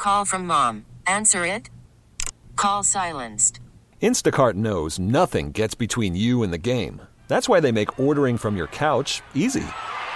Call from mom. Answer it. Call silenced. Instacart knows nothing gets between you and the game. That's why they make ordering from your couch easy.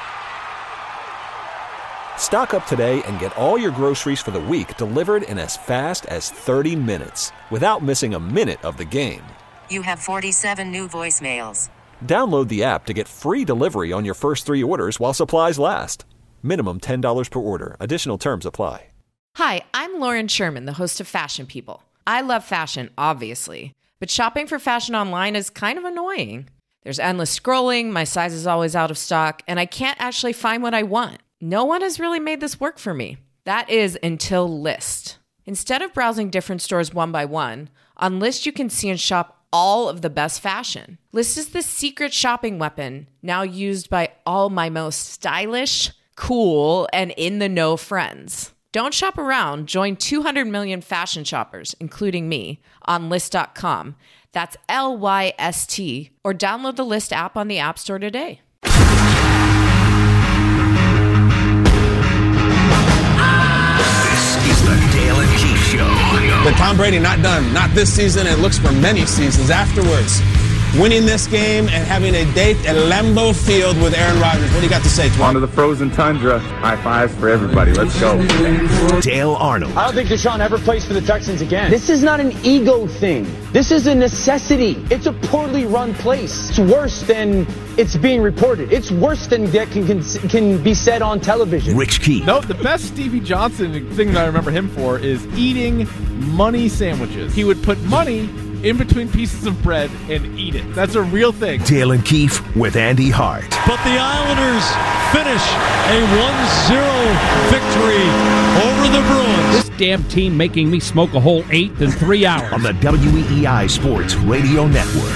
Stock up today and get all your groceries for the week delivered in as fast as 30 minutes without missing a minute of the game. You have 47 new voicemails. Download the app to get free delivery on your first 3 orders while supplies last. Minimum $10 per order. Additional terms apply. Hi, I'm Lauren Sherman, the host of Fashion People. I love fashion, obviously, but shopping for fashion online is kind of annoying. There's endless scrolling, my size is always out of stock, and I can't actually find what I want. No one has really made this work for me. That is until Lyst. Instead of browsing different stores one by one, on Lyst you can see and shop all of the best fashion. Lyst is the secret shopping weapon now used by all my most stylish, cool, and in-the-know friends. Don't shop around. Join 200 million fashion shoppers, including me, on Lyst.com. That's Lyst, or download the Lyst app on the App Store today. This is the Dale and Keith Show. But Tom Brady not done. Not this season. It looks for many seasons afterwards. Winning this game and having a date at Lambeau Field with Aaron Rodgers. What do you got to say, Twan? Onto the frozen tundra. High fives for everybody. Let's go. Dale Arnold. I don't think Deshaun ever plays for the Texans again. This is not an ego thing. This is a necessity. It's a poorly run place. It's worse than it's being reported. It's worse than that can be said on television. Rich Keith. No, the best Stevie Johnson thing that I remember him for is eating money sandwiches. He would put money in between pieces of bread and eat it. That's a real thing. Dale and Keith with Andy Hart. But the Islanders finish a 1-0 victory over the Bruins. This damn team making me smoke a whole 8 in 3 hours. On the WEEI Sports Radio Network.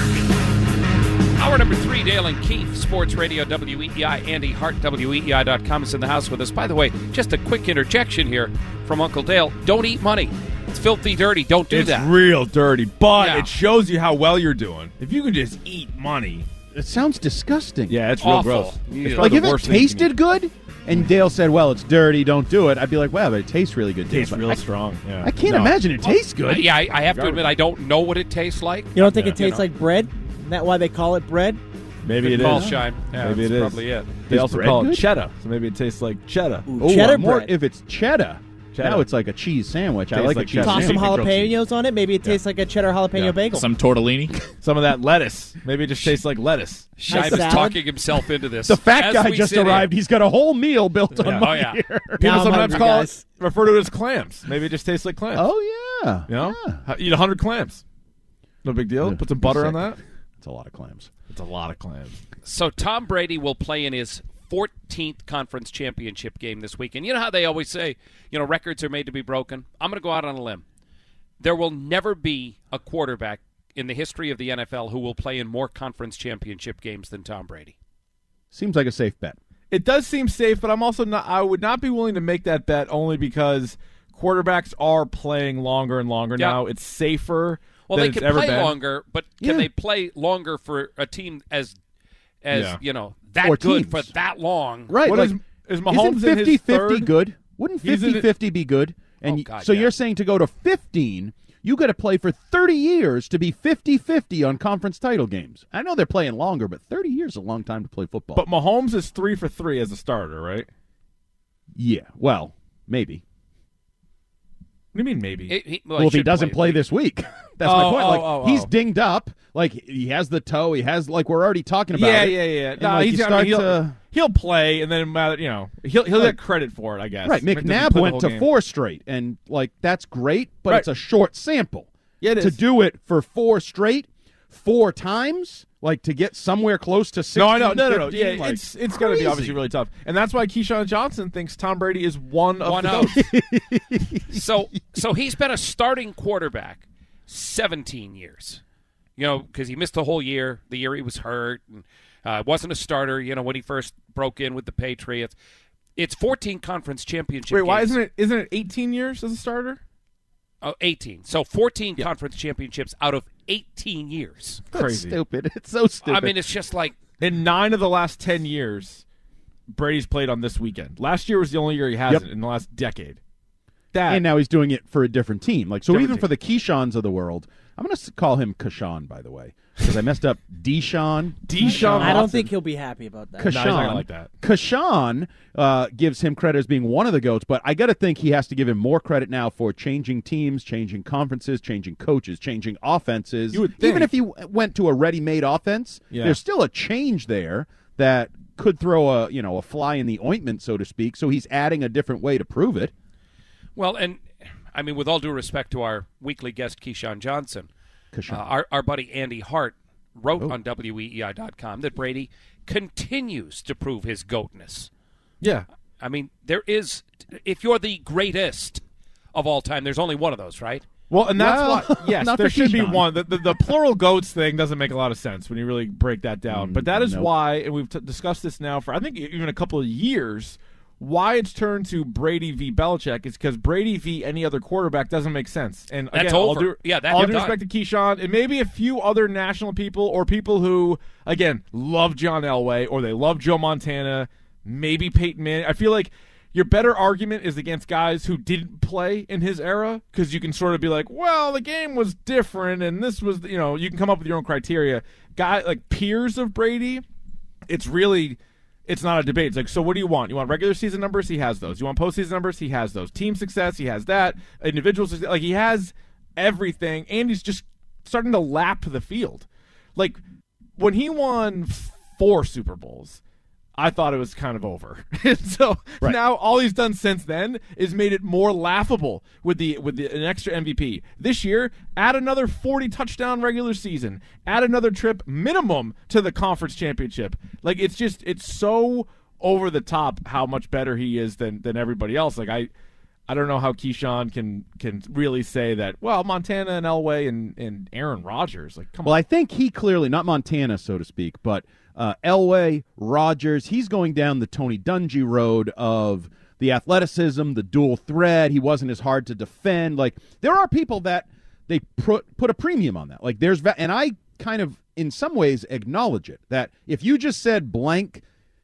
Hour number 3, Dale and Keith, Sports Radio, WEEI. Andy Hart, WEEI.com is in the house with us. By the way, just a quick interjection here from Uncle Dale. Don't eat money. It's filthy dirty. Don't do that. It's real dirty, but it shows you how well you're doing. If you can just eat money. It sounds disgusting. Yeah, it's awful. Real gross. It's like if it tasted good and Dale said, well, it's dirty, don't do it, I'd be like, well, but it tastes really good. It tastes real strong. Yeah. I can't imagine it tastes good. Yeah, I have to admit, I don't know what it tastes like. You don't think it tastes like bread? Isn't that why they call it bread? Maybe it Call is. Shine. Yeah, maybe that's it is. probably it. They also call it good? cheddar, so maybe it tastes like cheddar. Ooh, cheddar more bread. If it's cheddar. Now it's like a cheese sandwich. I like a cheese Toss sandwich. some jalapenos on it. Maybe it tastes like a cheddar jalapeno bagel. Some tortellini. Some of that lettuce. Maybe it just tastes like lettuce. Shine is talking himself into this. The fat As guy we just sit arrived. here. He's got a whole meal built on money here. People sometimes hungry, guys. refer to it as clams. Maybe it just tastes like clams. Oh, yeah. You know? Yeah. Eat 100 clams. No big deal. Put some butter on that. It's a lot of clams. It's a lot of clams. So Tom Brady will play in his 14th conference championship game this weekend. You know how they always say, records are made to be broken? I'm going to go out on a limb. There will never be a quarterback in the history of the NFL who will play in more conference championship games than Tom Brady. Seems like a safe bet. It does seem safe, but I'm also not. I would not be willing to make that bet only because quarterbacks are playing longer and longer now. It's safer. Well, than they it's can ever play been. longer, but can they play longer for a team as that Or good teams. for that long? Right. What like, is Mahomes isn't in his 50-50 third? good? Wouldn't He's in 50-50 be good? And you're saying to go to 15, you got to play for 30 years to be 50-50 on conference title games. I know they're playing longer, but 30 years is a long time to play football. But Mahomes is 3 for 3 as a starter, right? Yeah, well, maybe. What do you mean maybe? Well, if he doesn't play this week. That's my point. He's dinged up. Like, he has the toe. He has, like, we're already talking about it. Yeah. And, No, like, he'll play, and then, he'll get credit for it, I guess. Right, McNabb went to 4 straight, and, like, that's great, but it's a short sample. Yeah, it to is. do it for 4 straight, 4 times, like, to get somewhere close to 16. No, I know. No. 15, Yeah, like, it's going to be obviously really tough. And that's why Keyshawn Johnson thinks Tom Brady is one of those. So he's been a starting quarterback 17 years. Because he missed the whole year, the year he was hurt, and wasn't a starter, when he first broke in with the Patriots. It's 14 conference championship games. Why isn't it 18 years as a starter? 18. So 14 conference championships out of 18 years. Crazy. Stupid. It's so stupid. I mean, it's just like... In 9 of the last 10 years, Brady's played on this weekend. Last year was the only year he hasn't in the last decade. that. And now he's doing it for a different team. Like, so Different even team. for the Keishans of the world, I'm going to call him Kashan, by the way, because I messed up Deshaun. I don't think he'll be happy about that. No, he's not gonna like that. Kashan gives him credit as being one of the GOATs, but I got to think he has to give him more credit now for changing teams, changing conferences, changing coaches, changing offenses. You would think. Even if he went to a ready-made offense, there's still a change there that could throw a fly in the ointment, so to speak. So he's adding a different way to prove it. Well, and I mean, with all due respect to our weekly guest, Keyshawn Johnson, our buddy Andy Hart wrote on WEEI.com that Brady continues to prove his GOATness. Yeah. I mean, there is, if you're the greatest of all time, there's only one of those, right? Well, and that's Well, why, yes, not there for should be Keyshawn. one. The plural goats thing doesn't make a lot of sense when you really break that down. But that is nope. why, and we've discussed this now for, I think, even a couple of years, why it's turned to Brady v. Belichick is because Brady v. any other quarterback doesn't make sense. And That's again, over. all You're due respect to Keyshawn, and maybe a few other national people or people who, again, love John Elway or they love Joe Montana, maybe Peyton Manning. I feel like your better argument is against guys who didn't play in his era because you can sort of be like, well, the game was different and this was, you can come up with your own criteria. Guy like peers of Brady, it's not a debate. It's like, so what do you want? You want regular season numbers? He has those. You want postseason numbers? He has those. Team success? He has that. Individual success? Like, he has everything, and he's just starting to lap the field. Like, when he won 4 Super Bowls, I thought it was kind of over. And so now all he's done since then is made it more laughable with an extra MVP. This year, add another 40 touchdown regular season. Add another trip minimum to the conference championship. Like, it's so over the top how much better he is than everybody else. Like, I don't know how Keyshawn can really say that, well, Montana and Elway and Aaron Rodgers, like, come on. Well, I think he clearly, not Montana, so to speak, but Elway, Rodgers, he's going down the Tony Dungy road of the athleticism, the dual threat. He wasn't as hard to defend. Like, there are people that they put a premium on that. Like, and I kind of, in some ways, acknowledge it. That if you just said blank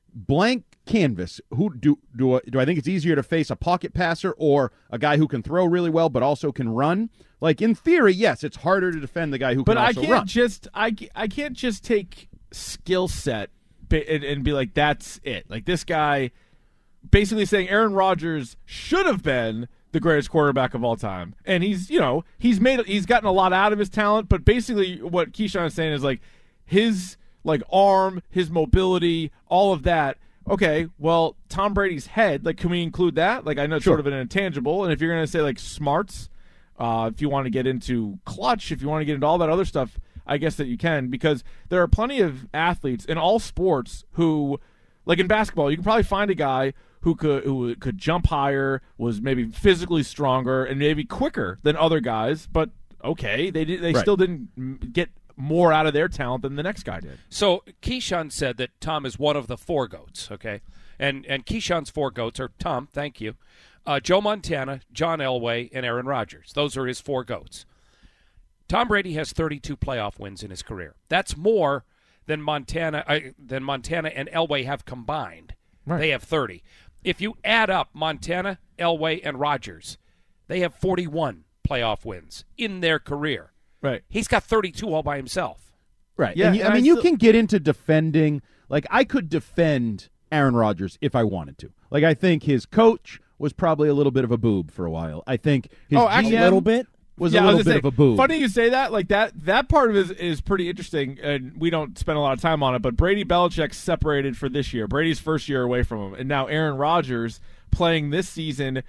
canvas, who do I think it's easier to face a pocket passer or a guy who can throw really well but also can run? Like, in theory, yes, it's harder to defend the guy who can also run. I can't just take skill set and be like, that's it. Like, this guy basically saying Aaron Rodgers should have been the greatest quarterback of all time, and he's gotten a lot out of his talent, but basically what Keyshawn is saying is like his arm, his mobility, all of that. Okay, well, Tom Brady's head, like, can we include that? Like, I know it's sort of an intangible, and if you're going to say like smarts, if you want to get into clutch, if you want to get into all that other stuff, I guess that you can, because there are plenty of athletes in all sports who, like in basketball, you can probably find a guy who could jump higher, was maybe physically stronger, and maybe quicker than other guys, but okay, they still didn't get more out of their talent than the next guy did. So Keyshawn said that Tom is one of the 4 GOATs, okay? And Keyshawn's 4 GOATs are Tom, thank you, Joe Montana, John Elway, and Aaron Rodgers. Those are his 4 GOATs. Tom Brady has 32 playoff wins in his career. That's more than Montana and Elway have combined. Right. They have 30. If you add up Montana, Elway, and Rodgers, they have 41 playoff wins in their career. Right. He's got 32 all by himself. Right. Yeah. And you can get into defending. Like, I could defend Aaron Rodgers if I wanted to. Like, I think his coach was probably a little bit of a boob for a while. I think his GM a little bit was a little bit of a boob. Funny you say that. Like, that part of it is pretty interesting, and we don't spend a lot of time on it, but Brady Belichick separated for this year. Brady's first year away from him, and now Aaron Rodgers playing this season,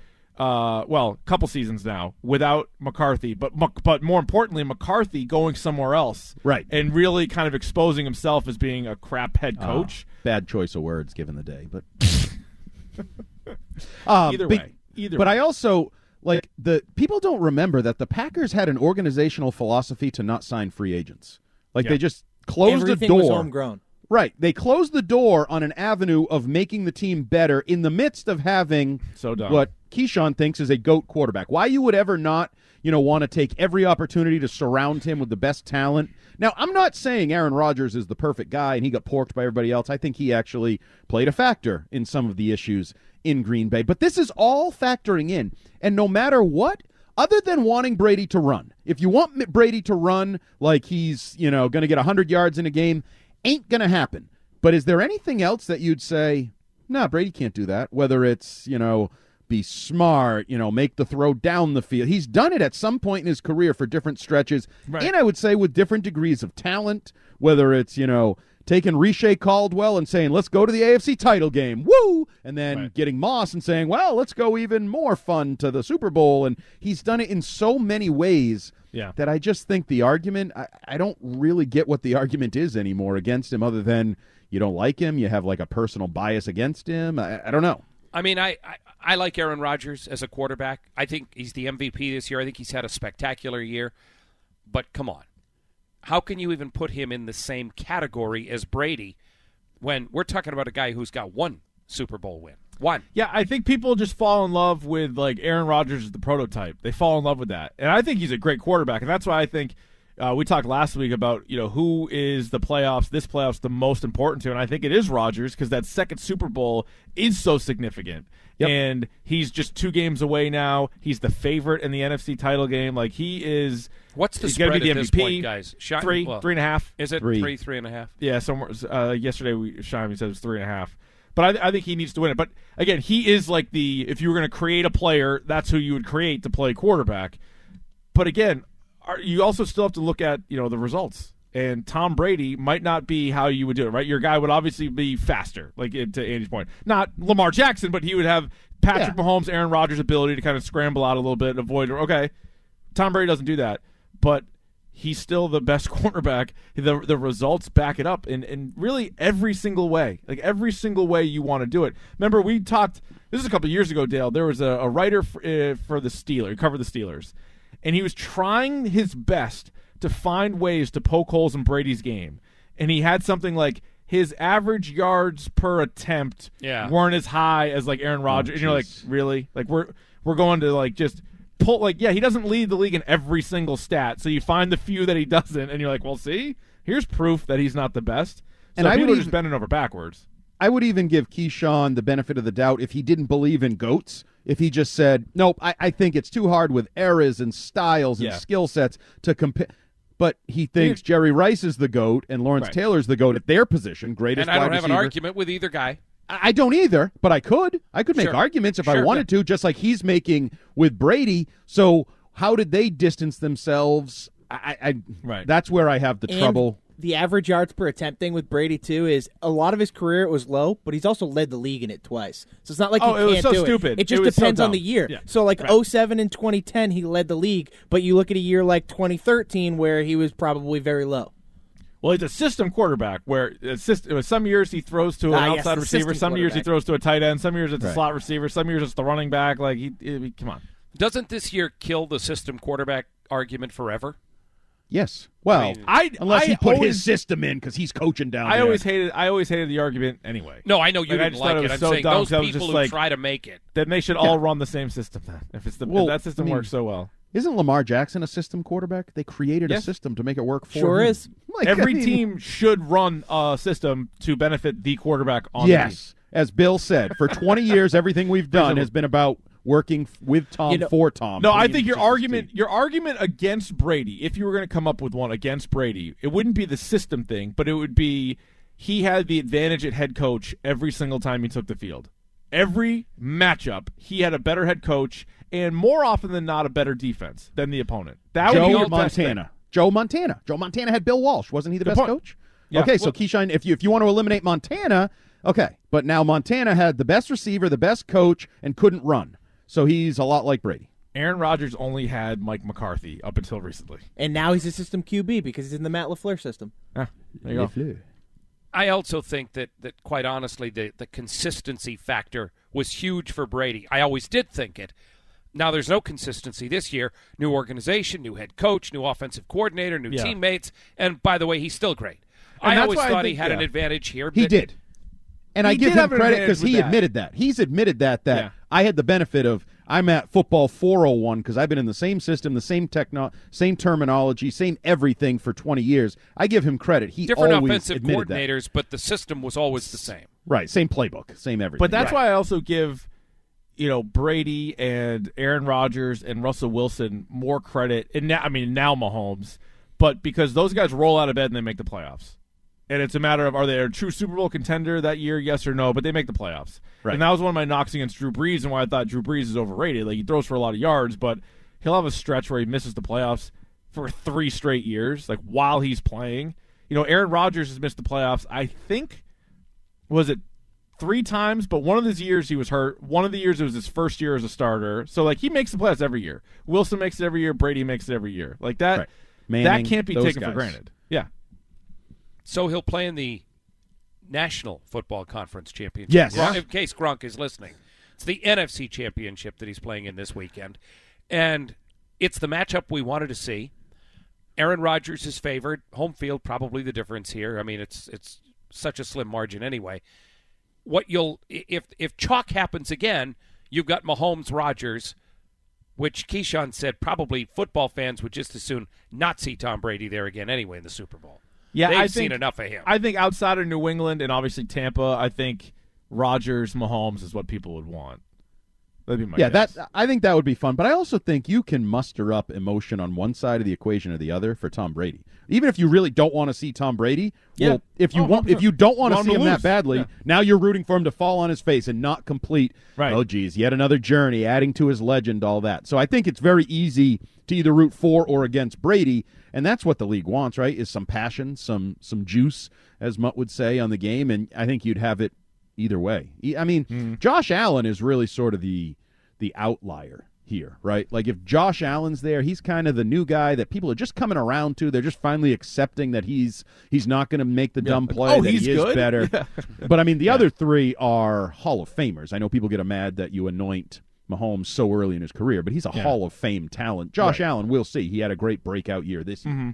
a couple seasons now, without McCarthy, but more importantly, McCarthy going somewhere else. Right. And really kind of exposing himself as being a crap head coach. Bad choice of words given the day, but either way. But I also, like, the people don't remember that the Packers had an organizational philosophy to not sign free agents. Like, they just closed the door. Everything was homegrown. Right. They closed the door on an avenue of making the team better in the midst of having what Keyshawn thinks is a GOAT quarterback. Why you would ever not, want to take every opportunity to surround him with the best talent. Now, I'm not saying Aaron Rodgers is the perfect guy and he got porked by everybody else. I think he actually played a factor in some of the issues in Green Bay. But this is all factoring in. And no matter what, other than wanting Brady to run, if you want Brady to run like he's, going to get 100 yards in a game, ain't going to happen. But is there anything else that you'd say, no, Brady can't do that? Whether it's, be smart, make the throw down the field. He's done it at some point in his career for different stretches. Right. And I would say with different degrees of talent, whether it's, taking Riche Caldwell and saying, let's go to the AFC title game, woo! And then getting Moss and saying, well, let's go even more fun to the Super Bowl. And he's done it in so many ways that I just think the argument, I don't really get what the argument is anymore against him other than you don't like him, you have like a personal bias against him. I don't know. I mean, I like Aaron Rodgers as a quarterback. I think he's the MVP this year. I think he's had a spectacular year. But come on. How can you even put him in the same category as Brady when we're talking about a guy who's got one Super Bowl win? One. Yeah, I think people just fall in love with, Aaron Rodgers as the prototype. They fall in love with that. And I think he's a great quarterback. And that's why I think we talked last week about, who is this playoffs the most important to. And I think it is Rodgers because that second Super Bowl is so significant. Yep. And he's just 2 games away now. He's the favorite in the NFC title game. He is. What's the spread at this point, guys? 3.5. Is it 3.5? Yeah, somewhere. Yesterday, Shime said it was 3.5. But I think he needs to win it. But again, he is if you were going to create a player, that's who you would create to play quarterback. But again, you also still have to look at the results. And Tom Brady might not be how you would do it, right? Your guy would obviously be faster, to Andy's point. Not Lamar Jackson, but he would have Patrick Mahomes, Aaron Rodgers' ability to kind of scramble out a little bit and avoid. Okay, Tom Brady doesn't do that, but he's still the best quarterback. The results back it up in really every single way. Every single way you want to do it. Remember, we talked, this is a couple of years ago, Dale. There was a writer for the Steelers, covered the Steelers, and he was trying his best to find ways to poke holes in Brady's game. And he had something like his average yards per attempt weren't as high as Aaron Rodgers. And you're like, really? We're going to just pull he doesn't lead the league in every single stat. So you find the few that he doesn't and you're like, well, see, here's proof that he's not the best. So and people are just bending over backwards. I would even give Keyshawn the benefit of the doubt if he didn't believe in GOATs. If he just said, nope, I think it's too hard with eras and styles and skill sets to compare. But he thinks Jerry Rice is the GOAT and Lawrence Taylor's the GOAT at their position, greatest wide receiver. And I don't have an argument with either guy. I don't either, but I could. I could make arguments if I wanted to, just like he's making with Brady. So how did they distance themselves? That's where I have the trouble. The average yards per attempt thing with Brady, too, is a lot of his career it was low, but he's also led the league in it twice. So it's not like he can't do stupid. It just depends on the year. Yeah. So 07 and 2010, he led the league, but you look at a year like 2013 where he was probably very low. Well, he's a system quarterback where some years he throws to an outside receiver, some years he throws to a tight end, some years it's a slot receiver, some years it's the running back. Come on. Doesn't this year kill the system quarterback argument forever? Yes. Well, unless he put his system in because he's coaching down there. I always hated the argument anyway. No, I know you didn't like it. I'm saying those people who try to make it. Then they should all run the same system then. If that system works so well. Isn't Lamar Jackson a system quarterback? They created a system to make it work for him. Sure is. Every team should run a system to benefit the quarterback on the team. As Bill said, for 20 years, everything we've done has been about working with Tom for Tom. No, I think your argument against Brady, if you were going to come up with one against Brady, it wouldn't be the system thing, but it would be he had the advantage at head coach every single time he took the field. Every matchup, he had a better head coach and more often than not a better defense than the opponent. That would be your Montana. Joe Montana. Joe Montana had Bill Walsh. Wasn't he the best coach? Yeah. Okay, so Keyshawn, if you want to eliminate Montana, okay, but now Montana had the best receiver, the best coach, and couldn't run. So he's a lot like Brady. Aaron Rodgers only had Mike McCarthy up until recently. And now he's a system QB because he's in the Matt LaFleur system. There you go. I also think that quite honestly, the consistency factor was huge for Brady. I always did think it. Now there's no consistency this year. New organization, new head coach, new offensive coordinator, new teammates. And by the way, he's still great. I always thought he had an advantage here. He did. And I give him credit because he admitted that. He's admitted that I had the benefit of I'm at Football 401 because I've been in the same system, the same same terminology, same everything for 20 years. I give him credit. He different always offensive coordinators, but the system was always the same. Right, same playbook, same everything. But that's why I also give Brady and Aaron Rodgers and Russell Wilson more credit, and now Mahomes, but because those guys roll out of bed and they make the playoffs. And it's a matter of, are they a true Super Bowl contender that year, yes or no, but they make the playoffs. Right. And that was one of my knocks against Drew Brees and why I thought Drew Brees is overrated. Like, he throws for a lot of yards, but he'll have a stretch where he misses the playoffs for 3 straight years, like while he's playing. Aaron Rodgers has missed the playoffs, I think, was it 3 times, but one of his years he was hurt. One of the years it was his first year as a starter. So, like, he makes the playoffs every year. Wilson makes it every year. Brady makes it every year. Like, that, Manning, that can't be taken guys. for granted. Yeah. So he'll play in the National Football Conference Championship. Yes. Well, in case Gronk is listening. It's the NFC Championship that he's playing in this weekend. And it's the matchup we wanted to see. Aaron Rodgers is favored. Home field probably the difference here. I mean, it's such a slim margin anyway. If chalk happens again, you've got Mahomes, Rodgers, which Keyshawn said probably football fans would just as soon not see Tom Brady there again anyway in the Super Bowl. Yeah, They've seen enough of him. I think outside of New England and obviously Tampa, I think Rodgers, Mahomes is what people would want. That'd be my guess. I think that would be fun. But I also think you can muster up emotion on one side of the equation or the other for Tom Brady. Even if you really don't want to see Tom Brady, well, if you don't want to see him that badly, now you're rooting for him to fall on his face and not complete. Right. Oh, geez, yet another journey, adding to his legend, all that. So I think it's very easy to either root for or against Brady, and that's what the league wants, right? Is some passion, some juice, as Mutt would say, on the game, and I think you'd have it either way. I mean, Josh Allen is really sort of the outlier here, right? Like, if Josh Allen's there, he's kind of the new guy that people are just coming around to. They're just finally accepting that he's not going to make the dumb play, that he's he is good? better. Yeah. But, I mean, the other 3 are Hall of Famers. I know people get mad that you anoint Mahomes so early in his career, but he's a Hall of Fame talent. Josh Allen, we'll see. He had a great breakout year this year.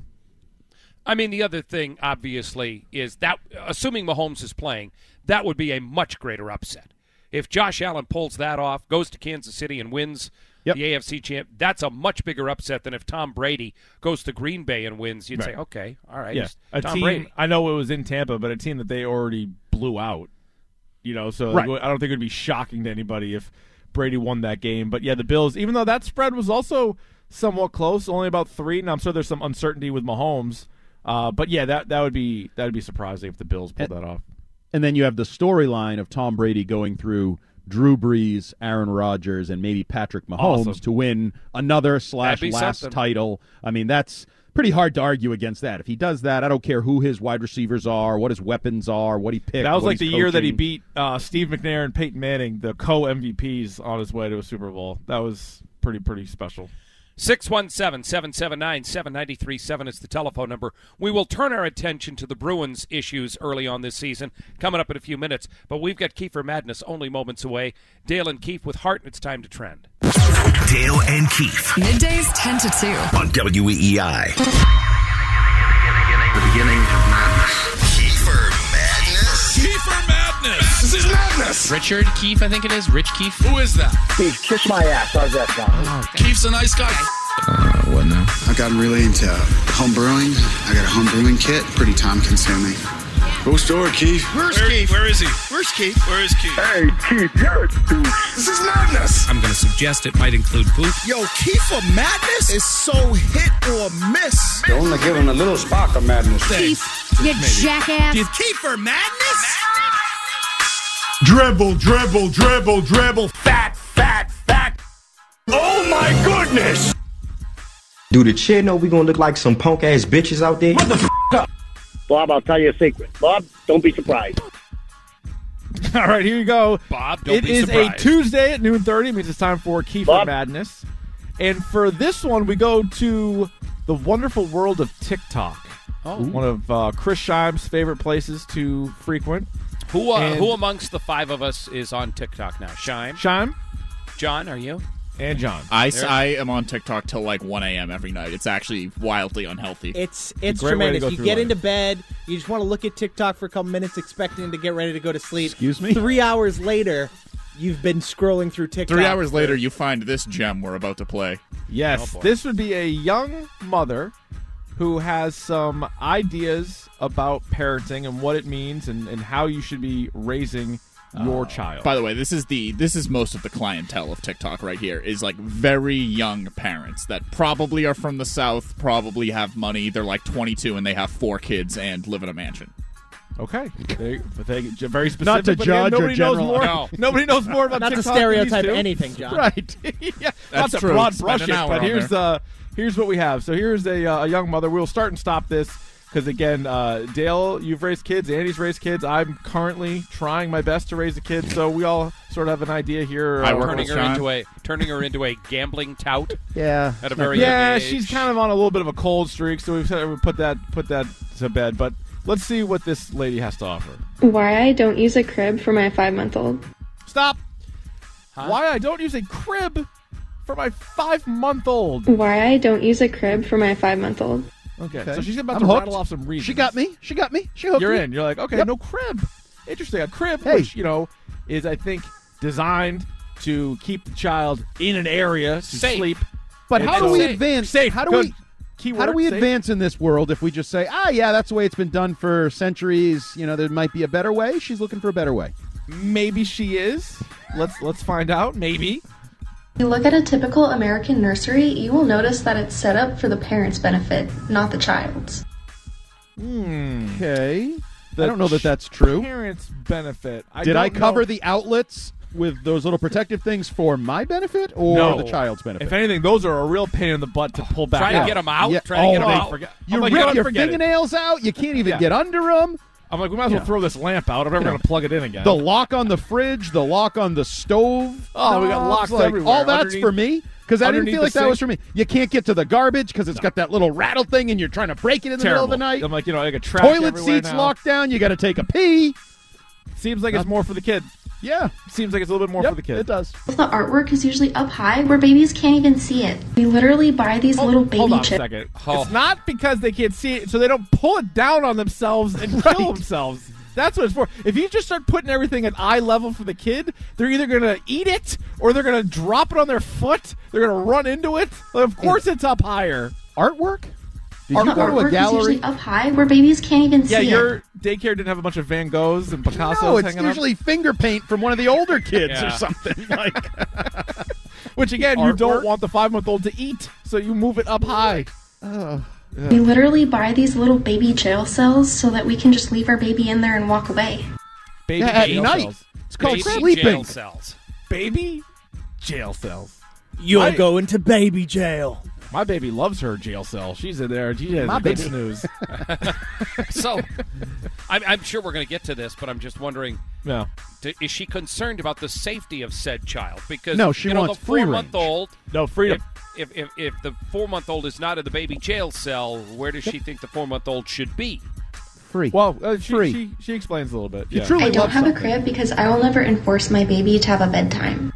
I mean, the other thing, obviously, is that, assuming Mahomes is playing, that would be a much greater upset. If Josh Allen pulls that off, goes to Kansas City and wins the AFC champ, that's a much bigger upset than if Tom Brady goes to Green Bay and wins. You'd say, okay, all right, Tom Brady. I know it was in Tampa, but a team that they already blew out. So I don't think it would be shocking to anybody if Brady won that game. But, yeah, the Bills, even though that spread was also somewhat close, only about 3, and I'm sure there's some uncertainty with Mahomes. But, yeah, that would be surprising if the Bills pulled that off. And then you have the storyline of Tom Brady going through Drew Brees, Aaron Rodgers, and maybe Patrick Mahomes to win another / last title. I mean, that's pretty hard to argue against that. If he does that, I don't care who his wide receivers are, what his weapons are, what he picked. That was like the year that he beat Steve McNair and Peyton Manning, the co-MVPs, on his way to a Super Bowl. That was pretty special. 617-779-7937 is the telephone number. We will turn our attention to the Bruins issues early on this season, coming up in a few minutes. But we've got Kiefer Madness only moments away. Dale and Keefe with Hart, and it's time to trend. Dale and Keefe. Middays 10 to 2. On WEEI. The beginning of madness. Kiefer Madness. Kiefer Madness. This is madness. Richard Keefe, I think it is. Rich Keefe. Who is that? Keefe, kiss my ass. How's that sound? Keefe's a nice guy. What now? I've gotten really into home brewing. I got a home brewing kit. Pretty time consuming. Go store, Keefe. Where's Keefe? Where is he? Where's Keefe? Where is Keefe? Hey, Keefe, you're a douche. This is madness. I'm going to suggest it might include poop. Yo, Kiefer Madness is so hit or miss. You're only giving a little spark of madness. Keefe, you jackass. Kiefer Madness? Dribble, dribble, dribble, dribble. Fat, fat, fat. Oh, my goodness. Do the chair know we gonna look like some punk-ass bitches out there? What the f*** up? Bob, I'll tell you a secret. Bob, don't be surprised. All right, here you go. Bob, don't be surprised. It is a Tuesday at noon 30. It means it's time for Kiefer Madness. And for this one, we go to the wonderful world of TikTok. One of Chris Scheim's favorite places to frequent. Who amongst the 5 of us is on TikTok now? Scheim? John, are you? And John. I am on TikTok till like 1 a.m. every night. It's actually wildly unhealthy. It's tremendous. You get into bed, you just want to look at TikTok for a couple minutes expecting to get ready to go to sleep. Excuse me? 3 hours later, you've been scrolling through TikTok. 3 hours later, you find this gem we're about to play. Yes, this would be a young mother who has some ideas about parenting and what it means and how you should be raising your child. By the way, this is most of the clientele of TikTok right here is like very young parents that probably are from the South, probably have money. They're like 22 and they have 4 kids and live in a mansion. Okay, they very specific. Not to but judge nobody or knows general. more. No. Nobody knows more about Not to TikTok stereotype than these two. anything, John. Right. Yeah, That's not to true. broad Spend brush an it, hour but on here's what we have. So here's a young mother. We'll start and stop this because again, Dale, you've raised kids. Andy's raised kids. I'm currently trying my best to raise a kid. So we all sort of have an idea here. Turning her into a gambling tout. Yeah. At a very young age. She's kind of on a little bit of a cold streak. So we've said we put that to bed. But let's see what this lady has to offer. Why I don't use a crib for my 5-month-old. Stop. Huh? Why I don't use a crib for my 5-month-old. Why I don't use a crib for my 5-month-old. Okay. So she's about I'm to hooked. rattle off some reasons. She got me. She hooked You're me. in. You're like, okay, Yep. no crib. Interesting. A crib, Hey. which, is, I think, designed to keep the child in an area to Safe. sleep. But And how do so- we advance? Safe. How do Good. we? Keyword, How do we safe. advance in this world if we just say, yeah, that's the way it's been done for centuries? There might be a better way. She's looking for a better way. Maybe she is. Let's find out. Maybe. If you look at a typical American nursery, you will notice that it's set up for the parents' benefit, not the child's. Okay. I don't know that that's true. Parents benefit. Did I don't cover know. the outlets with those little protective things for my benefit or No. the child's benefit? If anything, those are a real pain in the butt to pull back Try out. to get them out. Yeah. Try to get them out. You I'm like, rip your forget it. fingernails out. You can't even Yeah. get under them. I'm like, we might as well throw this lamp out. I'm never going to plug it in again. The lock on the fridge, the lock on the stove. Oh, we got knobs, locks everywhere. All that's Underneath- for me because I didn't underneath feel the like that was sink. for me. You can't get to the garbage because it's got that little rattle thing and you're trying to break it in the middle of the night. I'm like, like a trash Toilet everywhere seats now. locked down. You got to take a pee. Seems like it's more for the kid. Yeah. Seems like it's a little bit more for the kid. It does. The artwork is usually up high where babies can't even see it. We literally buy these little baby Hold on a chips. second. It's not because they can't see it, so they don't pull it down on themselves and kill themselves. That's what it's for. If you just start putting everything at eye level for the kid, they're either going to eat it or they're going to drop it on their foot. They're going to run into it. Like, of course it's up higher. Artwork? Did The you go to a artwork is gallery? usually up high where babies can't even Yeah, see your it. daycare didn't have a bunch of Van Goghs and Picassos No, it's hanging usually finger paint from one of the older kids Yeah. or something. Like, up. Which, again, you don't want the 5-month-old to eat, so you move it up high. We literally buy these little baby jail cells so that we can just leave our baby in there and walk away. Baby at jail night. cells. It's called Baby sleeping. jail cells. Baby jail cells. You'll go into baby jail. My baby loves her jail cell. She's in there. She has My a good baby. snooze. So, I'm sure we're going to get to this, but I'm just wondering, Yeah. is she concerned about the safety of said child? Because No, she wants the free range. 4-month-old. No, freedom. If the 4-month-old is not in the baby jail cell, where does she think the 4-month-old should be? Free. Well, Free. she explains a little bit. You Yeah. truly I don't love have a something. crib because I will never enforce my baby to have a bedtime.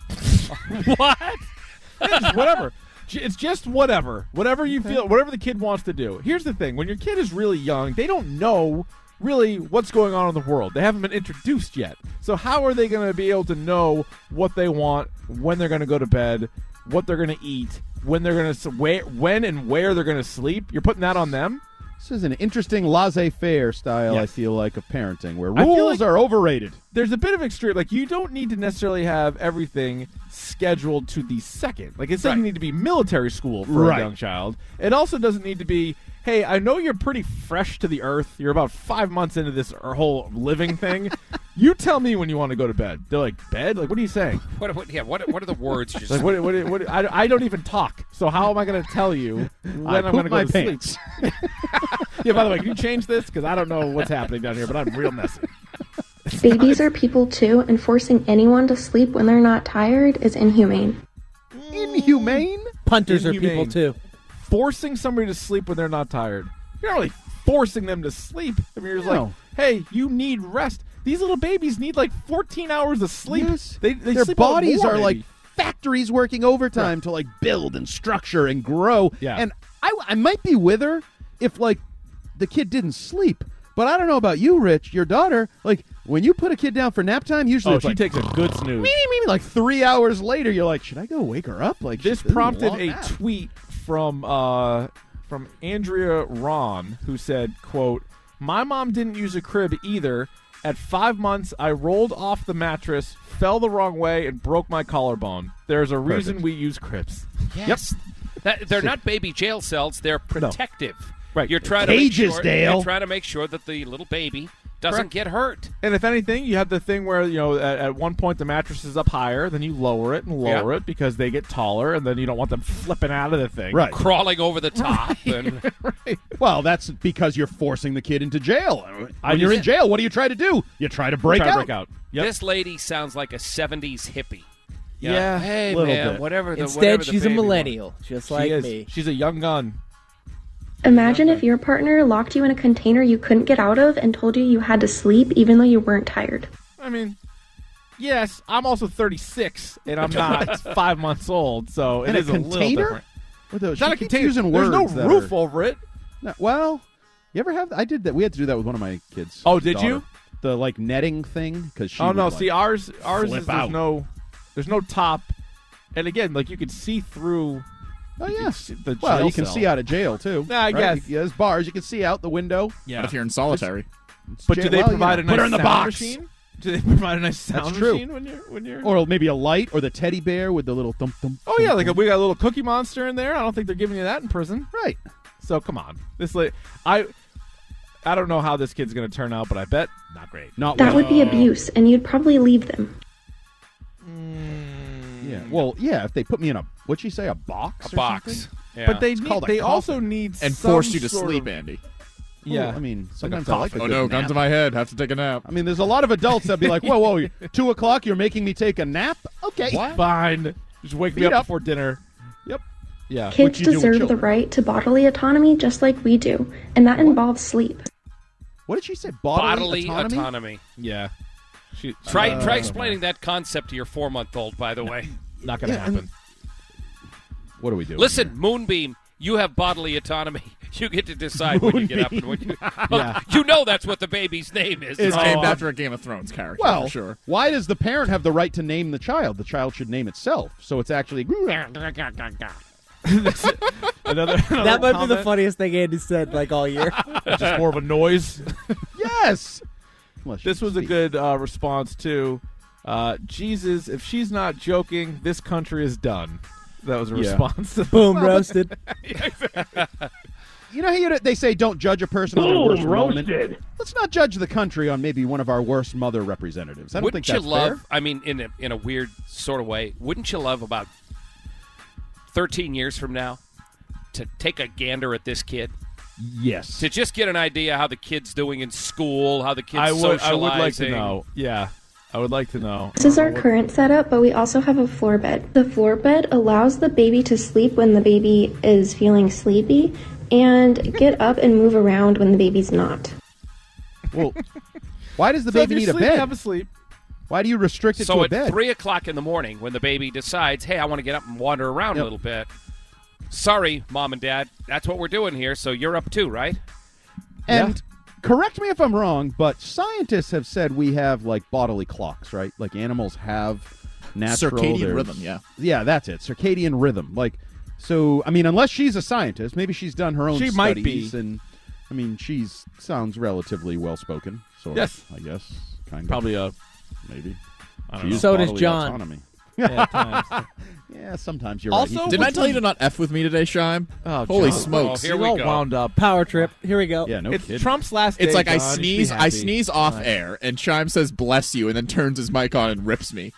What? It's whatever. It's just whatever. Whatever you feel, whatever the kid wants to do. Here's the thing. When your kid is really young, they don't know really what's going on in the world. They haven't been introduced yet. So how are they going to be able to know what they want, when they're going to go to bed, what they're going to eat, when they're going to when and where they're going to sleep? You're putting that on them? This is an interesting laissez-faire style, Yes. I feel like, of parenting, where I feel rules like- are overrated. There's a bit of extreme. Like, you don't need to necessarily have everything scheduled to the second. Like, it doesn't need to be military school for Right. a young child. It also doesn't need to be, hey, I know you're pretty fresh to the earth. You're about 5 months into this whole living thing. You tell me when you want to go to bed. They're like, bed? Like, what are you saying? What are the words? Just Like, what, I don't even talk. So how am I going to tell you when I I'm going poop to go my to pants. sleep? Yeah, by the way, can you change this? Because I don't know what's happening down here, but I'm real messy. Babies are people too, and forcing anyone to sleep when they're not tired is inhumane. Inhumane? Punters are Inhumane. people too. Forcing somebody to sleep when they're not tired. You're not really forcing them to sleep. I mean, you're just No. like, hey, you need rest. These little babies need like 14 hours of sleep. Yes. They Their sleep a lot bodies more, are like maybe. factories working overtime to like build and structure and grow. Yeah. And I might be with her if like the kid didn't sleep. But I don't know about you, Rich. Your daughter, like when you put a kid down for nap time, usually Oh, it's she like, takes a good snooze. like 3 hours later, you're like, should I go wake her up? Like This she's been prompted long a nap. tweet from Andrea Ron, who said, quote, "My mom didn't use a crib either. At 5 months, I rolled off the mattress, fell the wrong way, and broke my collarbone. There's a reason we use cribs. Yes. They're not baby jail cells. They're protective. Right. You're trying Cages, Dale. You're trying to make sure that the little baby doesn't get hurt. And if anything, you have the thing where, at one point the mattress is up higher, then you lower it and lower it because they get taller, and then you don't want them flipping out of the thing. Right. Crawling over the top. And Right. Well, that's because you're forcing the kid into jail. When you're in jail, what do you try to do? You try to break out. Yep. This lady sounds like a 70s hippie. Yeah, Hey, little man, bit. whatever. Instead, she's a baby millennial, just like She is. me. She's a young gun. Imagine if your partner locked you in a container you couldn't get out of and told you had to sleep even though you weren't tired. I mean, yes, I'm also 36, and I'm not 5 months old, so And it is a little container? different. It's not a container. There's no roof over it. No, well, you ever have? I did that. We had to do that with one of my kids. Oh, did daughter. you? The netting thing because she. Oh would, no! like, See, ours flip is out. there's no top, and again, like you can see through. Oh you yeah. can see the Well, jail you can cell. see out of jail too. Yeah, I right? guess. There's bars. You can see out the window. Yeah. But if you're in solitary. But do they provide a nice put her in the sound box. machine? Do they provide a nice sound That's true. machine when you're? Or maybe a light, or the teddy bear with the little thump thump. Oh yeah, like we got a little Cookie Monster in there. I don't think they're giving you that in prison. Right. So come on, I don't know how this kid's going to turn out, but I bet not great. Not That would be abuse, and you'd probably leave them. Yeah. Well, yeah. If they put me in what'd she say? A box. A or box. something? Yeah. But they called a they coffin. also need And some force you to sort sleep, of- Andy. Yeah, Well, I mean, sometimes like I like a Oh good no, nap. gun to my head. Have to take a nap. I mean, there's a lot of adults that be like, whoa, whoa, 2 o'clock, you're making me take a nap? Okay. Fine. Just wake me Feet up up. before dinner. Yep. Yeah. Kids you do with deserve the children. right to bodily autonomy just like we do, and that involves sleep. What did she say? Bodily autonomy. Yeah. Try explaining that concept to your 4-month-old, by the way. Not going to happen. What do we do? Listen, Moonbeam, you have bodily autonomy. You get to decide when you get up and when you... Yeah. You know that's what the baby's name is. It's right? named after a Game of Thrones character. Well, for sure. why does the parent have the right to name the child? The child should name itself. So it's actually. Another That might be the comment? funniest thing Andy said all year. Just more of a noise. Yes. This was a good response too. Jesus, if she's not joking, this country is done. That was a response. To Boom, roasted. You know how they say don't judge a person on their worst moment? roasted. Let's not judge the country on maybe one of our worst mother representatives. I don't Wouldn't think you that's love, fair. I mean, in a weird sort of way, wouldn't you love about 13 years from now to take a gander at this kid? Yes. To just get an idea how the kid's doing in school, how the kid's I would like to socializing. know. Yeah, I would like to know. This is our current setup, but we also have a floor bed. The floor bed allows the baby to sleep when the baby is feeling sleepy and get up and move around when the baby's not. Well, why does the So if baby you're need a sleeping, bed? have a sleep. Why do you restrict it So to a at bed? 3 o'clock in the morning, when the baby decides, hey, I want to get up and wander around a Yep. little bit. Sorry, Mom and Dad, that's what we're doing here, so you're up too, right? And correct me if I'm wrong, but scientists have said we have bodily clocks, right? Like animals have natural Circadian there's- rhythm, yeah. Yeah, that's it. Circadian rhythm. So I mean, unless she's a scientist, maybe she's done her own She studies, might be. and I mean, she's sounds relatively well spoken. Sort Yes. of, I guess. Kind of. Probably a maybe. I She don't know. used So does bodily John. autonomy. Yeah, at times. Yeah, sometimes you're Also, right. Didn't I tell you to not F with me today, Shime? Oh, Holy John. smokes. Oh, here You're we all go. wound up. Power trip. Here we go. Yeah, no It's kidding. Trump's last day. It's like John. I You should be sneeze happy. off Right. air, and Shime says bless you, and then turns his mic on and rips me.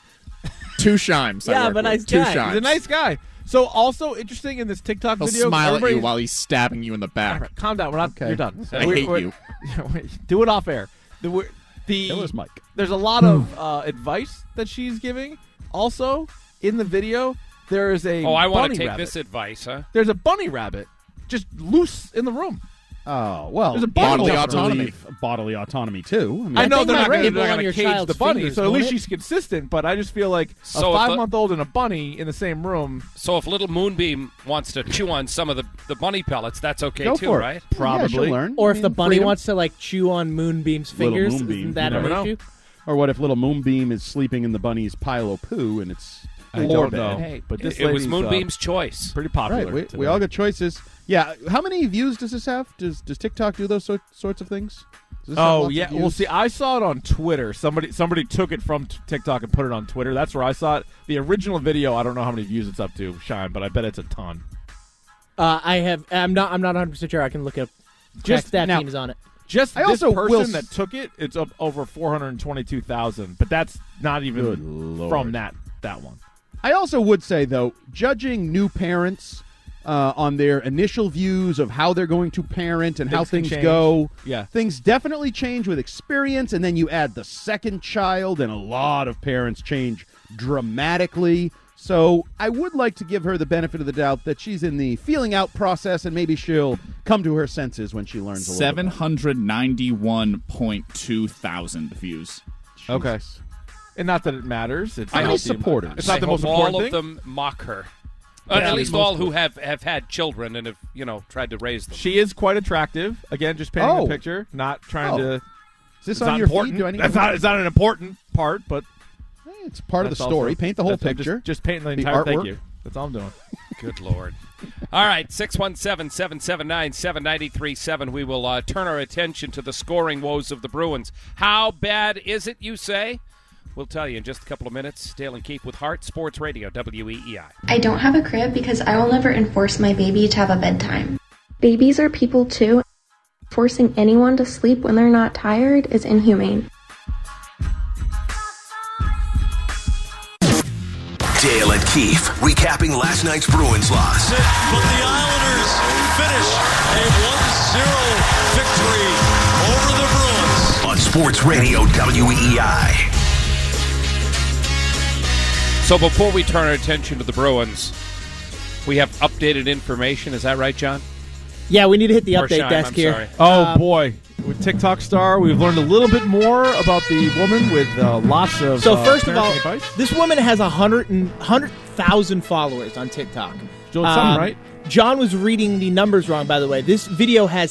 2 Shimes. Yeah, I work but with. nice 2 guy. Shimes. He's a nice guy. So also interesting in this TikTok He'll video. smile at you everybody- while he's stabbing you in the All back. right, calm down. We're not. Okay. You're done. I hate you. Do it off air. Kill his mic. There's a lot of advice that she's giving. Also, in the video, there is a Oh, I want bunny to take rabbit. this advice, huh? There's a bunny rabbit just loose in the room. Oh, well, There's a bunny Bodily jumping autonomy. believe Bodily autonomy, too. I mean, I know think they're might not going nibble on to your cage child's the bunny, fingers, so at won't least it? she's consistent. But I just feel like So a if 5-month-old and a bunny in the same room. So if little Moonbeam wants to chew on some of the bunny pellets, that's okay Go too, for it. right? Yeah, Probably. she'll learn. Or I if the mean, bunny freedom. wants to chew on Moonbeam's Little fingers, Moonbeam, isn't that you an never know. issue? Or what if little Moonbeam is sleeping in the bunny's pile of poo and it's I floor don't bed? know. Hey, But this it was lady's, Moonbeam's choice. Pretty popular. Right, today. we all get choices. Yeah, how many views does this have? Does TikTok do those sorts of things? Oh yeah, well see, I saw it on Twitter. Somebody took it from TikTok and put it on Twitter. That's where I saw it. The original video, I don't know how many views it's up to, Shine, but I bet it's a ton. I'm not 100% sure. I can look up. Just that team is on it. Just this person that took it, it's up over 422,000, but that's not even from that one. I also would say, though, judging new parents on their initial views of how they're going to parent and how things go, things definitely change with experience, and then you add the second child, and a lot of parents change dramatically. So I would like to give her the benefit of the doubt that she's in the feeling out process, and maybe she'll come to her senses when she learns a little bit. 791.2 thousand views. Okay. And not that it matters. It's I support her. It's not the most important all thing. of them mock her. At least all who have had children and have tried to raise them. She is quite attractive. Again, just painting the picture, not trying to. Is this on your feed? It's not an important part, but it's part of the story. Paint the whole picture. Just paint the entire. artwork. Thank you. That's all I'm doing. Good Lord. All right, 617-779-7937. We will turn our attention to the scoring woes of the Bruins. How bad is it, you say? We'll tell you in just a couple of minutes. Dale and Keith with Heart Sports Radio, WEEI. I don't have a crib because I will never enforce my baby to have a bedtime. Babies are people too. Forcing anyone to sleep when they're not tired is inhumane. Dale and Keith recapping last night's Bruins loss. But the Islanders finish a 1-0 victory over the Bruins. On Sports Radio WEEI. So before we turn our attention to the Bruins, we have updated information. Is that right, John? Yeah, we need to hit the Or update Shime, desk I'm here. sorry. Oh, boy. With TikTok star, we've learned a little bit more about the woman with lots of So first of all, parenting advice. this woman has 100,000 followers on TikTok. Doing something right. John was reading the numbers wrong, by the way. This video has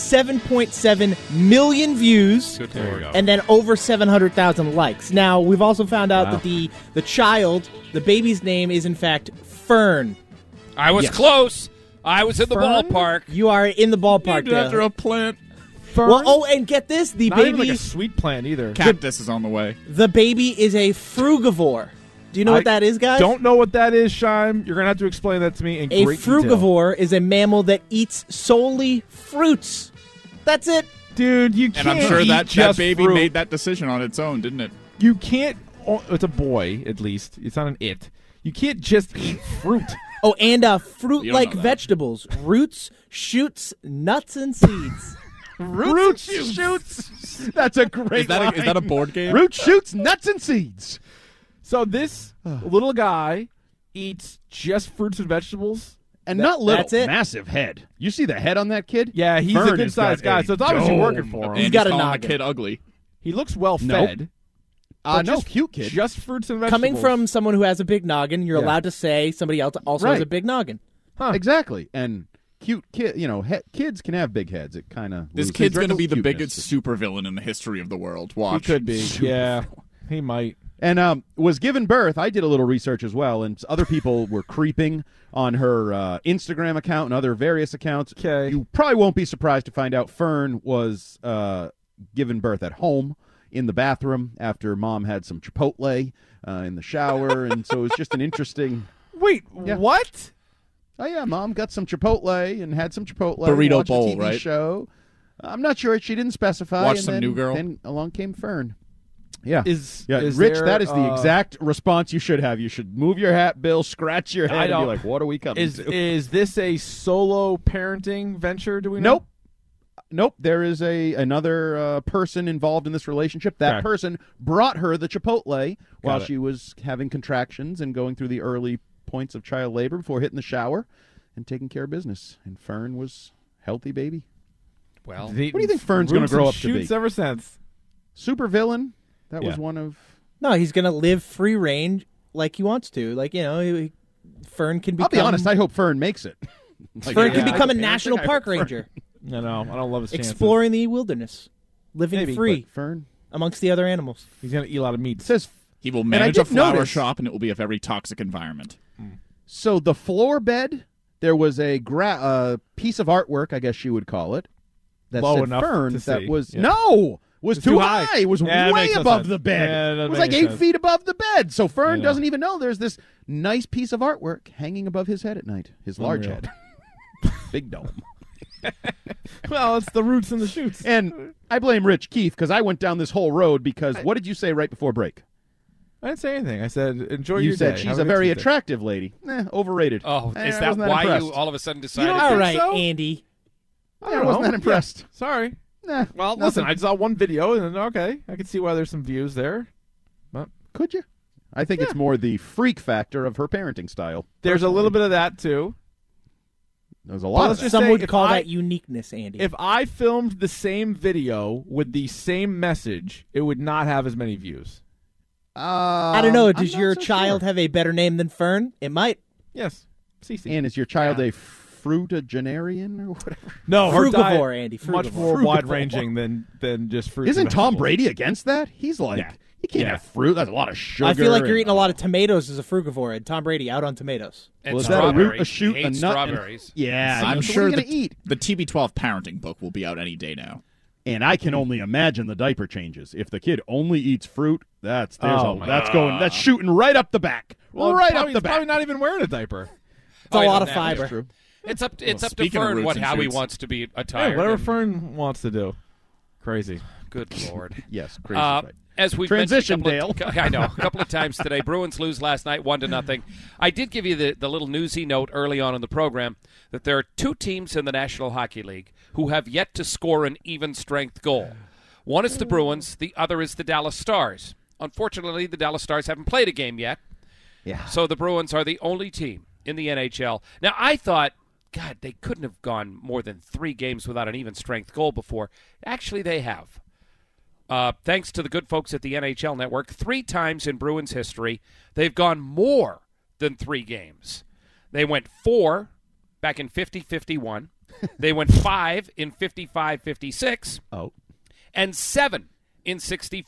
7.7 million views and then over 700,000 likes. Now, we've also found out that the child, the baby's name is in fact Fern. I was close. I was in the ballpark. You are in the ballpark, Named after a plant. Fern? Well, and get this, the Not baby even like a sweet plant either. Cactus is on the way. The baby is a frugivore. Do you know what that is, guys? Don't know what that is, Shime. You're going to have to explain that to me in A great detail. frugivore is a mammal that eats solely fruits. That's it. Dude, you can't And I'm sure eat that just baby fruit. made that decision on its own, didn't it? You can't. It's a boy, at least. It's not an it. You can't just eat fruit. Oh, and fruit-like know that. vegetables, roots, shoots, nuts, and seeds. Root shoots. That's a great Is that a board game? Root shoots, nuts, and seeds. So this little guy eats just fruits and vegetables. And not little, that's it. massive head. You see the head on that kid? Yeah, he's Fern a good has sized got guy, a so it's obviously dome. working for him. And He's got a calling noggin. the kid ugly. He looks well fed. No, just, cute kid. Just fruits and vegetables. Coming from someone who has a big noggin, you're allowed to say somebody else also has Right. a big noggin. Exactly. And cute kid, kids can have big heads. It kind of This kid's going to be the biggest supervillain in the history of the world. Watch. He could be. Yeah, he might. And was given birth. I did a little research as well, and other people were creeping on her Instagram account and other various accounts. Okay. You probably won't be surprised to find out Fern was given birth at home in the bathroom after mom had some Chipotle in the shower, and so it was just an interesting. Wait, what? Oh yeah, mom got some Chipotle and had some Chipotle. Burrito watched bowl, a TV right? Show. I'm not sure. She didn't specify. Watch and some then, New Girl. Then along came Fern. Yeah. Is Rich, there, that is the exact response you should have. You should move your hat, Bill, scratch your head, and be like, what are we coming to? Is this a solo parenting venture, do we know? Nope. There is another person involved in this relationship. That person brought her the Chipotle while she was having contractions and going through the early points of child labor before hitting the shower and taking care of business. And Fern was healthy baby. Well, what do you think Fern's going to grow up to be? Ever since. Super villain. That was one of... No, he's going to live free range like he wants to. Like, Fern can become... I'll be honest, I hope Fern makes it. Fern can become a national park ranger. No, I don't love his chances. Exploring the wilderness. Living free. Fern. Amongst the other animals. He's going to eat a lot of meat. It says... He will manage a flower shop, and it will be a very toxic environment. So the floor bed, there was a piece of artwork, I guess you would call it, that low said enough Fern to that see. was Yeah. no. Was It's too too high. high. It was Yeah, that way makes no above sense. the bed. Yeah, that it was makes like 8 sense. feet above the bed. So Fern Yeah. doesn't even know there's this nice piece of artwork hanging above his head at night. His large Unreal. head. Big dome. Well, it's the roots and the shoots. And I blame Rich Keefe because I went down this whole road because what did you say right before break? I didn't say anything. I said, enjoy You your said day. she's Have a good very Tuesday. attractive lady. Overrated. Oh, I is that wasn't why impressed. you all of a sudden decided? All right, so? Andy. I wasn't that impressed. Yeah. Sorry. Nah, Well, nothing. listen, I saw one video, and okay, I can see why there's some views there. But Could you? I think it's more the freak factor of her parenting style. there's a little bit of that, too. There's a lot Well, of let's that. just Some say would if call I- that uniqueness, Andy. If I filmed the same video with the same message, it would not have as many views. I don't know. I'm Does not your so child sure. have a better name than Fern? It might. Yes. CC. And is your child a fruitagenarian or whatever? No, her Frugivore, diet Andy, much frugivore. more Frugivore. wide-ranging than just fruit. Isn't and Tom vegetables. Brady against that? He's like, Yeah. you can't Yeah. have fruit. That's a lot of sugar. I feel like you're and- eating a lot of tomatoes as a frugivore, and Tom Brady out on tomatoes. And Well, is that a root, strawberries. a shoot, He a hates nut? and- strawberries. Yeah, I'm so sure what are you going to eat? the TB12 parenting book will be out any day now. And I can only imagine the diaper changes. If the kid only eats fruit, that's shooting right up the back. Well, right probably, up the he's back. probably not even wearing a diaper. It's a I lot don't of know. fiber. That's true. It's up to speaking of Fern roots what and how he shoots. wants to be Yeah, attired. whatever and- Fern wants to do. Crazy. Good Lord. Yes, crazy. Right. As we've Transition, mentioned Dale. I know, a couple of times today. Bruins lose last night, 1-0. I did give you the little newsy note early on in the program that there are two teams in the National Hockey League who have yet to score an even-strength goal. One is the Bruins, the other is the Dallas Stars. Unfortunately, the Dallas Stars haven't played a game yet, so the Bruins are the only team in the NHL. Now, I thought, God, they couldn't have gone more than 3 games without an even-strength goal before. Actually, they have. Thanks to the good folks at the NHL Network, 3 times in Bruins history, they've gone more than 3 games. They went 4 back in 50-51. They went 5 in 55-56. Oh. And 7 in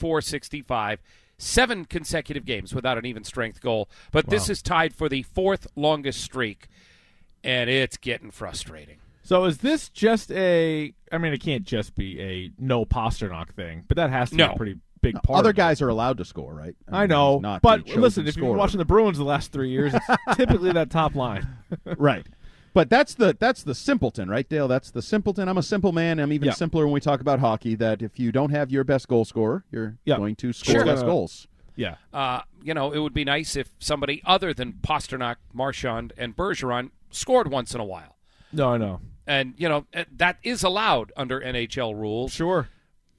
64-65. 7 consecutive games without an even-strength goal. But this is tied for the 4th longest streak, and it's getting frustrating. So is this just it can't just be a no Pasternak thing, but that has to be No. a pretty big part. Other of it. guys are allowed to score, right? I know, he's not but the chosen listen, if you've been scorer. watching the Bruins the last 3 years, it's typically that top line. Right. But that's the simpleton, right, Dale? That's the simpleton. I'm a simple man. I'm even simpler when we talk about hockey, that if you don't have your best goal scorer, you're going to score less goals. Yeah. It would be nice if somebody other than Pasternak, Marchand, and Bergeron scored once in a while. No, I know. And, that is allowed under NHL rules. Sure.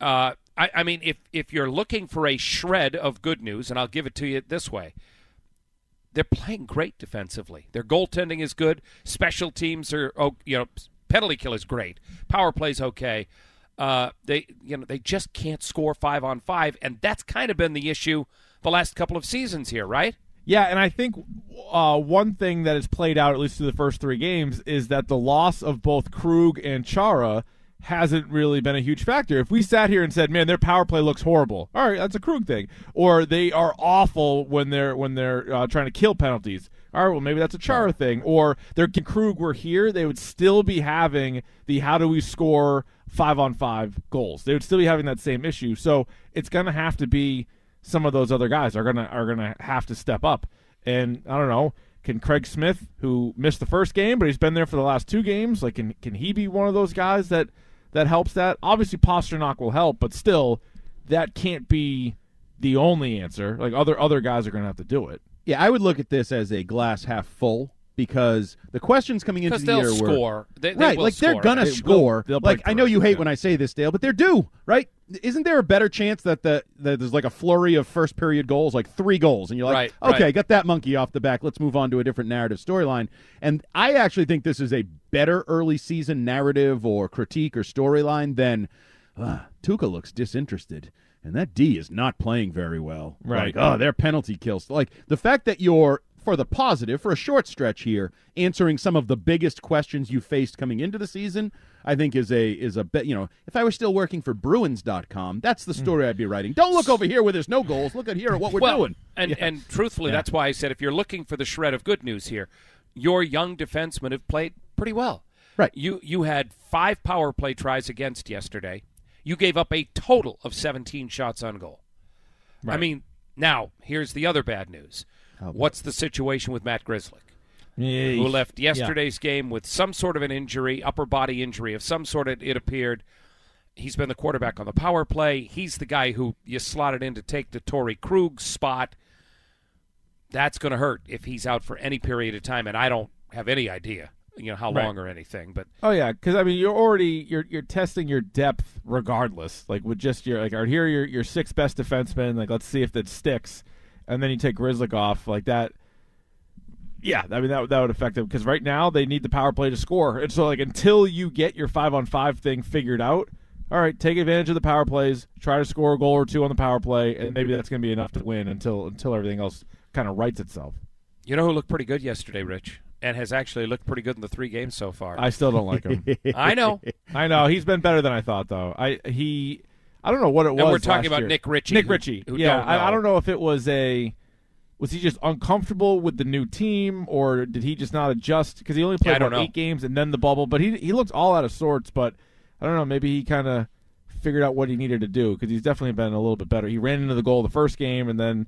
I mean, if you're looking for a shred of good news, and I'll give it to you this way, they're playing great defensively. Their goaltending is good. Special teams are, penalty kill is great. Power play's okay. They just can't score 5-on-5, and that's kind of been the issue the last couple of seasons here, right? Yeah, and I think one thing that has played out, at least through the first 3 games, is that the loss of both Krug and Chara hasn't really been a huge factor. If we sat here and said, man, their power play looks horrible, all right, that's a Krug thing. Or they are awful when they're trying to kill penalties. All right, well, maybe that's a Chara thing. Or if Krug were here, they would still be having the how do we score 5-on-5 goals. They would still be having that same issue. So it's going to have to be some of those other guys are gonna have to step up. And I don't know, can Craig Smith, who missed the first game, but he's been there for the last 2 games, like can he be one of those guys that helps that? Obviously Pasternak will help, but still that can't be the only answer. Like other guys are gonna have to do it. Yeah, I would look at this as a glass half full, because the questions coming into the year they'll were score. They right, will like they're score. gonna score. They'll like break I know through, you hate when I say this, Dale, but they're due, right? Isn't there a better chance that that there's like a flurry of first period goals, like 3 goals, and you're like, Right, okay, right. got that monkey off the back. Let's move on to a different narrative storyline. And I actually think this is a better early season narrative or critique or storyline than Tuukka looks disinterested. And that D is not playing very well. Right. Like, their penalty kills. Like, the fact that you're, for the positive, for a short stretch here, answering some of the biggest questions you faced coming into the season, I think is a bet. If I were still working for Bruins.com, that's the story I'd be writing. Don't look over here where there's no goals. Look at here at what we're doing. And truthfully, that's why I said if you're looking for the shred of good news here, your young defensemen have played pretty well. Right. You had 5 power play tries against yesterday. You gave up a total of 17 shots on goal. Right. I mean, now, here's the other bad news. What's the situation with Matt Grzelcyk? Who left yesterday's game with some sort of an injury, upper body injury of some sort, it appeared. He's been the quarterback on the power play. He's the guy who you slotted in to take the Torrey Krug spot. That's going to hurt if he's out for any period of time, and I don't have any idea, how long or anything. But oh yeah, because I mean, you're testing your depth regardless. Like with just here are your 6 best defensemen. Like let's see if that sticks, and then you take Grzelcyk off like that. Yeah, I mean that would affect them because right now they need the power play to score, and so like until you get your 5-on-5 thing figured out, all right, take advantage of the power plays, try to score a goal or 2 on the power play, and maybe that's going to be enough to win until everything else kind of rights itself. You know who looked pretty good yesterday, Rich, and has actually looked pretty good in the 3 games so far? I still don't like him. I know. He's been better than I thought, though. I don't know what it was. And we're talking about year. Nick Ritchie. Nick Ritchie. Yeah, I don't know if it was was he just uncomfortable with the new team, or did he just not adjust? Because he only played 8 games and then the bubble. But he looked all out of sorts. But I don't know. Maybe he kind of figured out what he needed to do because he's definitely been a little bit better. He ran into the goal the first game, and then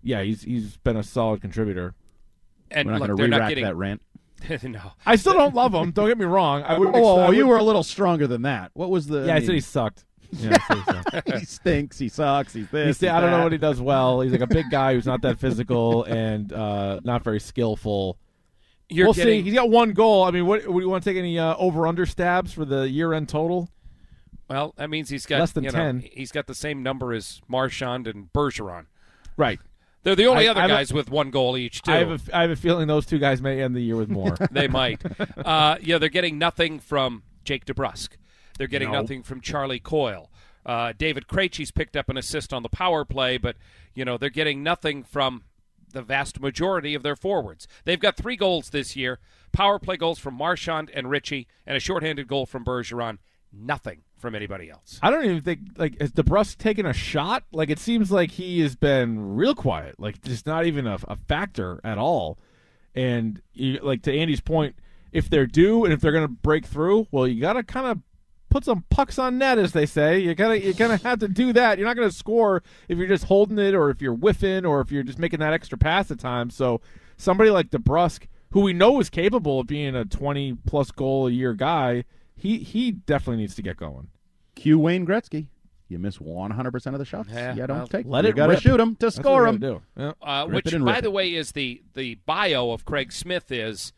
he's been a solid contributor. And we're not going to re-rack that rant. No, I still don't love him. Don't get me wrong. You were a little stronger than that. What was the? Yeah, I said he sucked. Yeah, he stinks. He sucks. He's this. I don't know what he does well. He's like a big guy who's not that physical and not very skillful. We'll see. He's got 1 goal. I mean, what do you want to take any over/under stabs for the year-end total? Well, that means he's got less than 10. He's got the same number as Marchand and Bergeron. Right. They're the only other guys with 1 goal each, too. I have a feeling those 2 guys may end the year with more. They might. They're getting nothing from Jake DeBrusk. They're getting nothing from Charlie Coyle. David Krejci's picked up an assist on the power play, but they're getting nothing from the vast majority of their forwards. They've got 3 goals this year, power play goals from Marchand and Ritchie, and a shorthanded goal from Bergeron. Nothing from anybody else. I don't even think, has DeBrusk taken a shot? Like, it seems like he has been real quiet, like, just not even a factor at all. And, to Andy's point, if they're due and if they're going to break through, well, you got to kind of put some pucks on net, as they say. You're gonna have to do that. You're not going to score if you're just holding it or if you're whiffing or if you're just making that extra pass at times. So somebody like DeBrusk, who we know is capable of being a 20-plus goal a year guy, he definitely needs to get going. Cue Wayne Gretzky. You miss 100% of the shots. Yeah, you don't take. Let it. You got to shoot them to score them. Which, by the way, is the bio of Craig Smith is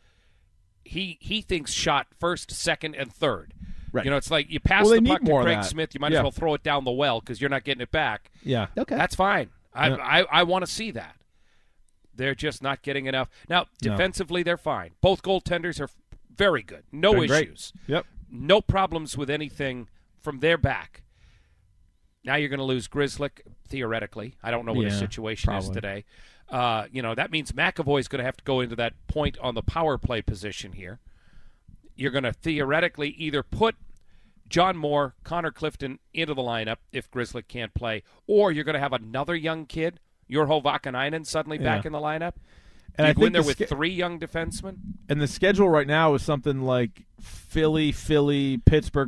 he thinks shot first, second, and third. Right. It's like you pass the puck to Craig Smith, you might as well throw it down the well because you're not getting it back. Yeah. Okay. That's fine. I want to see that. They're just not getting enough. Now, defensively, they're fine. Both goaltenders are very good. No issues. Great. Yep. No problems with anything from their back. Now you're going to lose Grzelcyk, theoretically. I don't know what his situation is today. That means McAvoy's going to have to go into that point on the power play position here. You're going to theoretically either put John Moore, Connor Clifton into the lineup if Grzelcyk can't play, or you're going to have another young kid, Urho Vakanainen, suddenly back in the lineup. And I go in there with 3 young defensemen. And the schedule right now is something like Philly, Pittsburgh,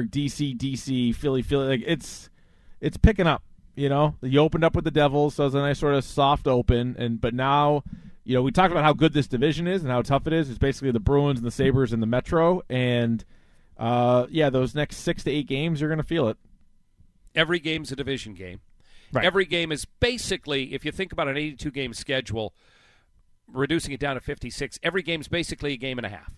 DC, Philly. Like it's picking up. You opened up with the Devils, so it was a nice sort of soft open, but now. We talked about how good this division is and how tough it is. It's basically the Bruins and the Sabres and the Metro. And, those next 6 to 8 games, you're going to feel it. Every game's a division game. Right. Every game is basically, if you think about an 82-game schedule, reducing it down to 56, every game's basically a game and a half.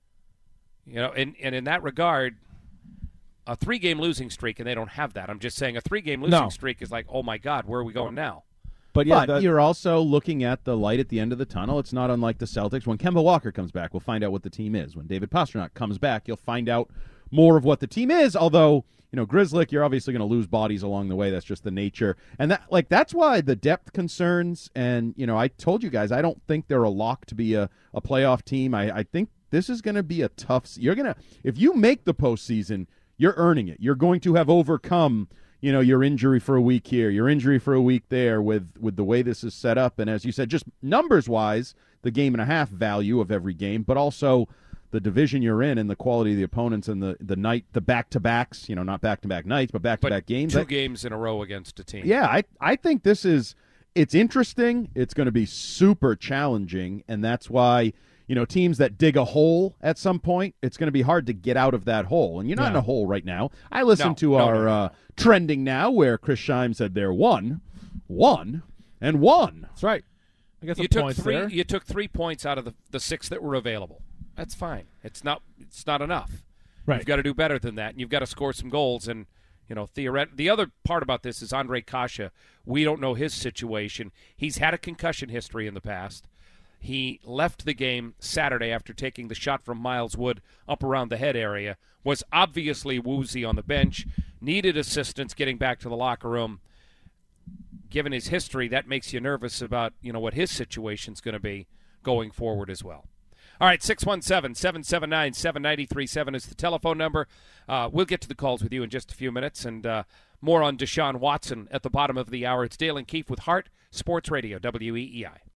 And in that regard, a 3-game losing streak, and they don't have that. I'm just saying a 3-game losing streak is like, oh, my God, where are we going now? But you're also looking at the light at the end of the tunnel. It's not unlike the Celtics. When Kemba Walker comes back, we'll find out what the team is. When David Pastrnak comes back, you'll find out more of what the team is. Although, Grzelcyk, you're obviously going to lose bodies along the way. That's just the nature. And that's why the depth concerns. And, I told you guys, I don't think they're a lock to be a playoff team. I think this is going to be a tough. If you make the postseason, you're earning it. You're going to have overcome your injury for a week here, your injury for a week there with the way this is set up. And as you said, just numbers-wise, the game and a half value of every game, but also the division you're in and the quality of the opponents and the back-to-backs, not back-to-back nights, but back-to-back games. Two games in a row against a team. Yeah, I think it's interesting. It's going to be super challenging, and that's why, teams that dig a hole at some point, it's going to be hard to get out of that hole. And you're not in a hole right now. I listened to our Trending Now where Chris Scheim said they're one, and one. That's right. I guess you took 3 points out of the 6 that were available. That's fine. It's not enough. Right. You've got to do better than that, and you've got to score some goals. And the other part about this is Andre Kasha. We don't know his situation. He's had a concussion history in the past. He left the game Saturday after taking the shot from Miles Wood up around the head area. Was obviously woozy on the bench. Needed assistance getting back to the locker room. Given his history, that makes you nervous about what his situation's going to be going forward as well. All right, 617-779-7937 is the telephone number. We'll get to the calls with you in just a few minutes, and more on Deshaun Watson at the bottom of the hour. It's Dale and Keefe with Hart Sports Radio, WEEI.